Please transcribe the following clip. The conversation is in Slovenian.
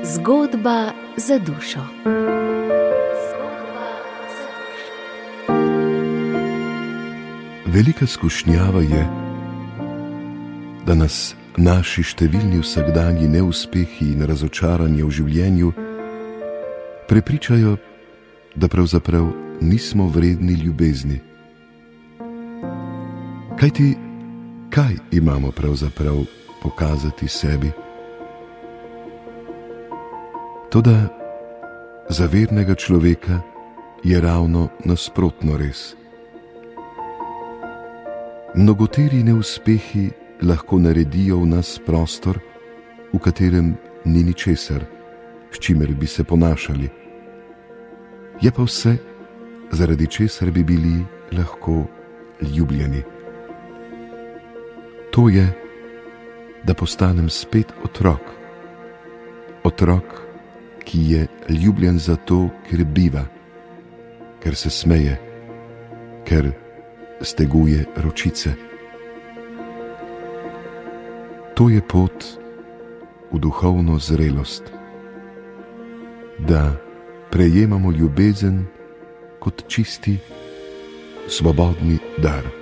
Zgodba za dušo. Velika skušnjava je, da nas naši številni vsakdanji neuspehi in razočaranje v življenju prepričajo, da pravzaprav nismo vredni ljubezni. Kajti, kaj imamo pravzaprav pokazati sebi? Toda za vernega človeka je ravno nasprotno res. Mnogoteri neuspehi lahko naredijo v nas prostor, v katerem ni ničesar, s čimer bi se ponašali. Je pa vse, zaradi česar bi bili lahko ljubljeni. To je, da postanem spet otrok. Otrok, ki je ljubljen zato, ker biva, ker se smeje, ker steguje ročice. To je pot v duhovno zrelost, da prejemamo ljubezen kot čisti, svobodni dar.